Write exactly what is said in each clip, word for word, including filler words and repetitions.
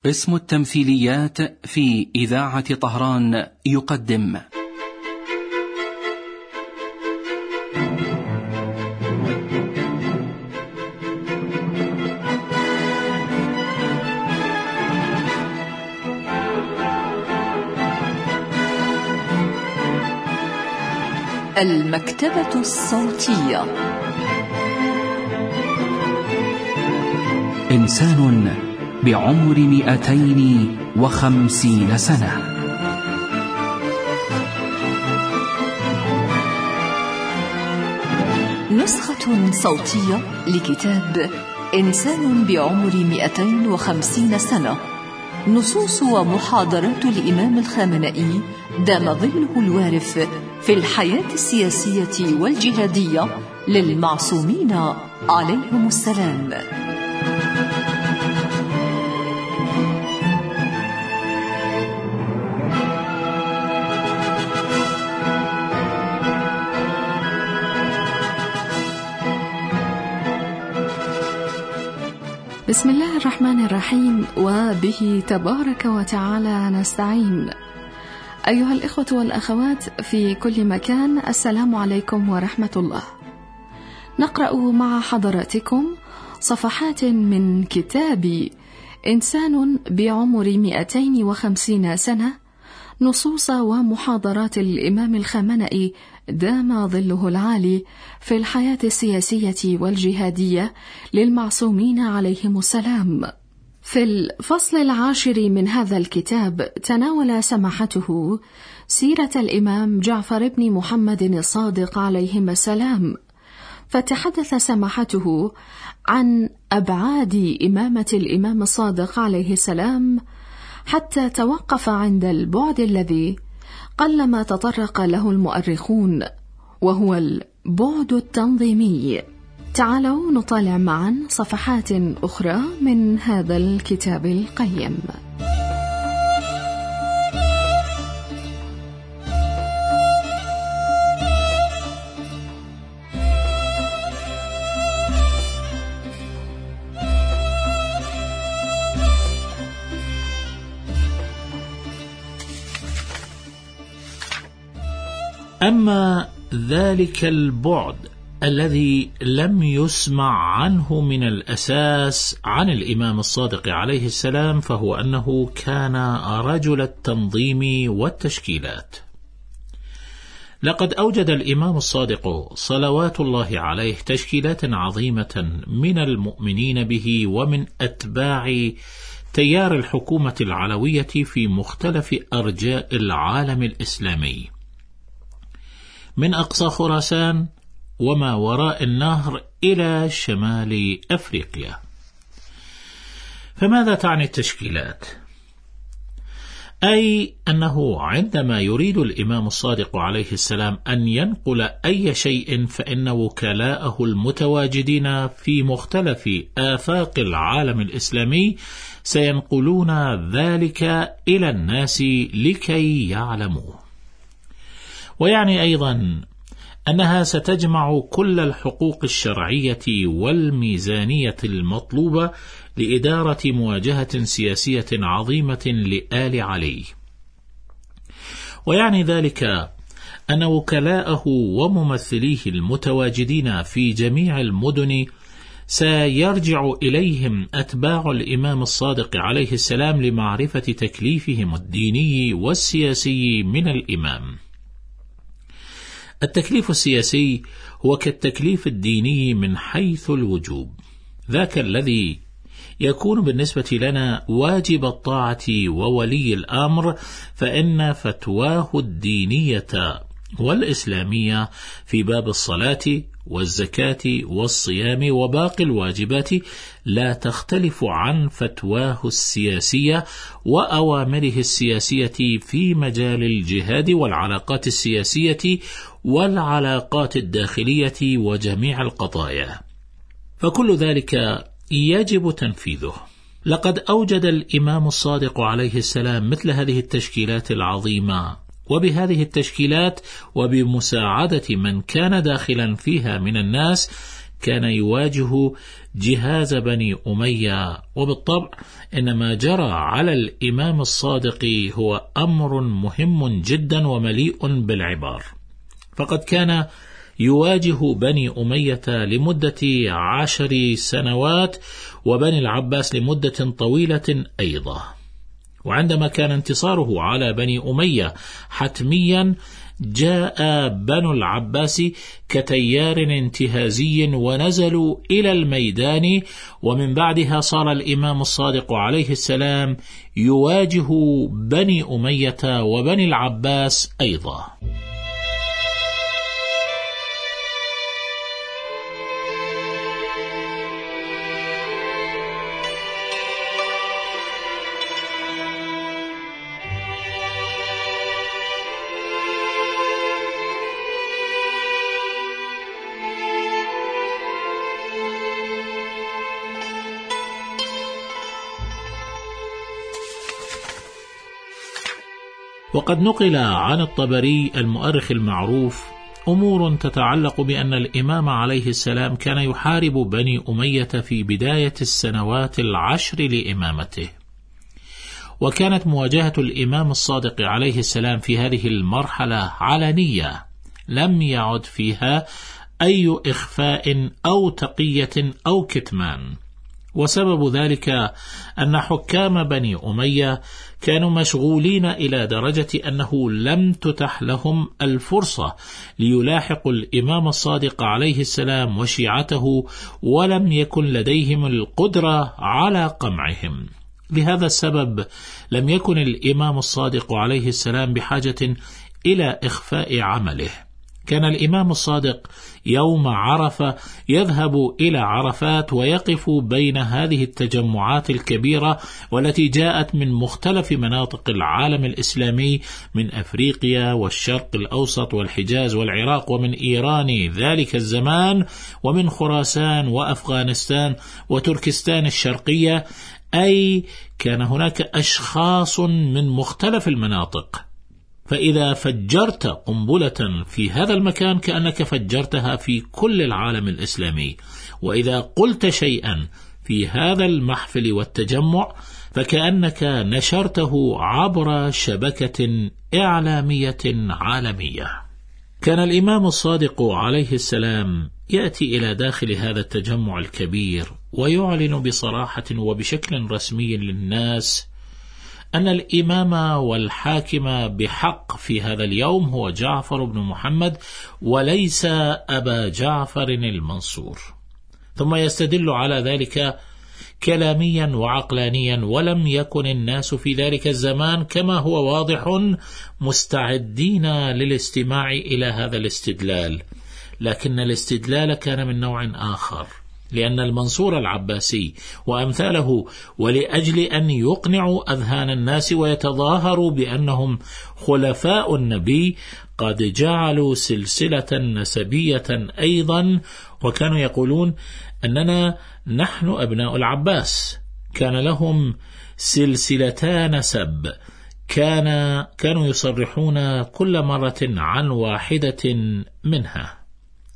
اسم التمثيليات في إذاعة طهران يقدم المكتبة الصوتية. إنسان بعمر مئتين وخمسين سنة. نسخة صوتية لكتاب إنسان بعمر مئتين وخمسين سنة، نصوص ومحاضرات الإمام الخامنئي دام ظله الوارف في الحياة السياسية والجهادية للمعصومين عليهم السلام. بسم الله الرحمن الرحيم، وبه تبارك وتعالى نستعين. أيها الإخوة والأخوات في كل مكان، السلام عليكم ورحمة الله. نقرأ مع حضراتكم صفحات من كتاب إنسان بعمر مئتين وخمسين سنة، نصوص ومحاضرات الإمام الخامنئي دام ظله العالي في الحياة السياسية والجهادية للمعصومين عليهم السلام. في الفصل العاشر من هذا الكتاب تناول سماحته سيرة الإمام جعفر بن محمد الصادق عليهما السلام، فتحدث سماحته عن أبعاد إمامة الإمام الصادق عليه السلام، حتى توقف عند البعد الذي قلما تطرق له المؤرخون، وهو البعد التنظيمي. تعالوا نطالع معا صفحات أخرى من هذا الكتاب القيم. أما ذلك البعد الذي لم يسمع عنه من الأساس عن الإمام الصادق عليه السلام، فهو أنه كان رجل التنظيم والتشكيلات. لقد أوجد الإمام الصادق صلوات الله عليه تشكيلات عظيمة من المؤمنين به ومن أتباع تيار الحكومة العلوية في مختلف أرجاء العالم الإسلامي، من أقصى خراسان وما وراء النهر إلى شمال أفريقيا. فماذا تعني التشكيلات؟ أي أنه عندما يريد الإمام الصادق عليه السلام أن ينقل أي شيء، فإن وكلاءه المتواجدين في مختلف آفاق العالم الإسلامي سينقلون ذلك إلى الناس لكي يعلموه. ويعني أيضا أنها ستجمع كل الحقوق الشرعية والميزانية المطلوبة لإدارة مواجهة سياسية عظيمة لآل علي. ويعني ذلك أن وكلاءه وممثليه المتواجدين في جميع المدن سيرجع إليهم أتباع الإمام الصادق عليه السلام لمعرفة تكليفهم الديني والسياسي من الإمام. التكليف السياسي هو كالتكليف الديني من حيث الوجوب، ذاك الذي يكون بالنسبة لنا واجب الطاعة وولي الأمر، فإن فتواه الدينية والإسلامية في باب الصلاة والزكاة والصيام وباقي الواجبات لا تختلف عن فتواه السياسية وأوامره السياسية في مجال الجهاد والعلاقات السياسية والعلاقات الداخلية وجميع القضايا، فكل ذلك يجب تنفيذه. لقد أوجد الإمام الصادق عليه السلام مثل هذه التشكيلات العظيمة، وبهذه التشكيلات وبمساعدة من كان داخلا فيها من الناس كان يواجه جهاز بني أمية، وبالطبع إن ما جرى على الإمام الصادق هو أمر مهم جدا ومليء بالعبار، فقد كان يواجه بني أمية لمدة عشر سنوات وبني العباس لمدة طويلة أيضا. وعندما كان انتصاره على بني أمية حتميا، جاء بنو العباس كتيار انتهازي ونزلوا إلى الميدان، ومن بعدها صار الإمام الصادق عليه السلام يواجه بني أمية وبني العباس أيضا. وقد نقل عن الطبري المؤرخ المعروف أمور تتعلق بأن الإمام عليه السلام كان يحارب بني أمية في بداية السنوات العشر لإمامته، وكانت مواجهة الإمام الصادق عليه السلام في هذه المرحلة علنية، لم يعد فيها أي إخفاء أو تقية أو كتمان. وسبب ذلك أن حكام بني أمية كانوا مشغولين إلى درجة أنه لم تتح لهم الفرصة ليلاحقوا الإمام الصادق عليه السلام وشيعته، ولم يكن لديهم القدرة على قمعهم. لهذا السبب لم يكن الإمام الصادق عليه السلام بحاجة إلى إخفاء عمله. كان الإمام الصادق يوم عرفة يذهب إلى عرفات ويقف بين هذه التجمعات الكبيرة والتي جاءت من مختلف مناطق العالم الإسلامي، من أفريقيا والشرق الأوسط والحجاز والعراق ومن إيران ذلك الزمان ومن خراسان وأفغانستان وتركستان الشرقية، أي كان هناك أشخاص من مختلف المناطق. فإذا فجرت قنبلة في هذا المكان كأنك فجرتها في كل العالم الإسلامي، وإذا قلت شيئا في هذا المحفل والتجمع فكأنك نشرته عبر شبكة إعلامية عالمية. كان الإمام الصادق عليه السلام يأتي إلى داخل هذا التجمع الكبير ويعلن بصراحة وبشكل رسمي للناس أن الإمام والحاكم بحق في هذا اليوم هو جعفر بن محمد وليس أبا جعفر المنصور، ثم يستدل على ذلك كلاميا وعقلانيا، ولم يكن الناس في ذلك الزمان كما هو واضح مستعدين للاستماع إلى هذا الاستدلال، لكن الاستدلال كان من نوع آخر، لأن المنصور العباسي وأمثاله ولأجل أن يقنعوا أذهان الناس ويتظاهروا بأنهم خلفاء النبي قد جعلوا سلسلة نسبية أيضا، وكانوا يقولون أننا نحن أبناء العباس. كان لهم سلسلتا نسب، كان كانوا يصرحون كل مرة عن واحدة منها.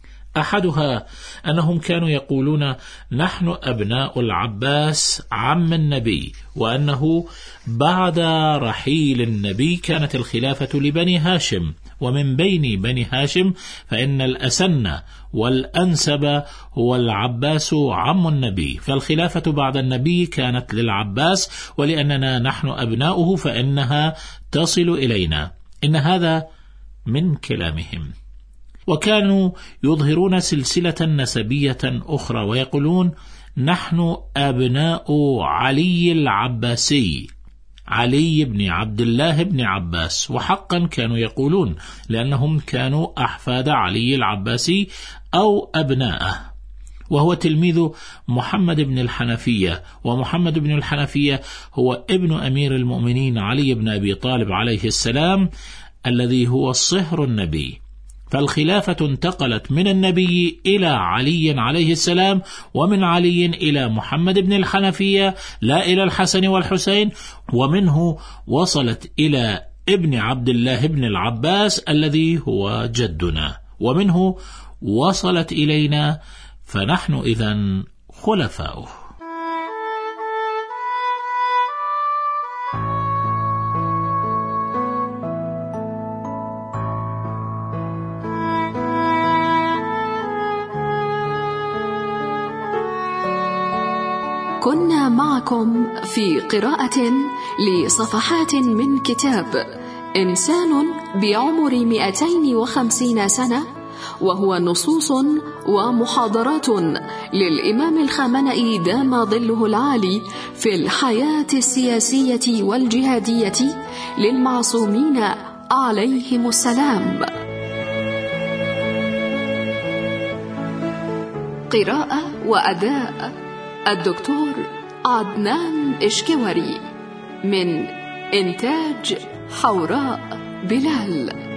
أحدها أنهم كانوا يقولون نحن أبناء العباس عم النبي، وأنه بعد رحيل النبي كانت الخلافة لبني هاشم، ومن بين بني هاشم فإن الأسن والأنسب هو العباس عم النبي، فالخلافة بعد النبي كانت للعباس، ولأننا نحن أبناؤه فإنها تصل إلينا. إن هذا من كلامهم. وكانوا يظهرون سلسلة نسبية أخرى ويقولون نحن أبناء علي العباسي، علي بن عبد الله بن عباس، وحقا كانوا يقولون لأنهم كانوا أحفاد علي العباسي أو أبناءه، وهو تلميذ محمد بن الحنفية، ومحمد بن الحنفية هو ابن أمير المؤمنين علي بن أبي طالب عليه السلام الذي هو صهر النبي. فالخلافة انتقلت من النبي إلى علي عليه السلام، ومن علي إلى محمد بن الحنفية لا إلى الحسن والحسين، ومنه وصلت إلى ابن عبد الله بن العباس الذي هو جدنا، ومنه وصلت إلينا فنحن إذن خلفاؤه. كنا معكم في قراءة لصفحات من كتاب إنسان بعمر مئتين وخمسين سنة، وهو نصوص ومحاضرات للإمام الخامنئي دام ظله العالي في الحياة السياسية والجهادية للمعصومين عليهم السلام. قراءة وأداء الدكتور عدنان إشكوري، من إنتاج حوراء بلال.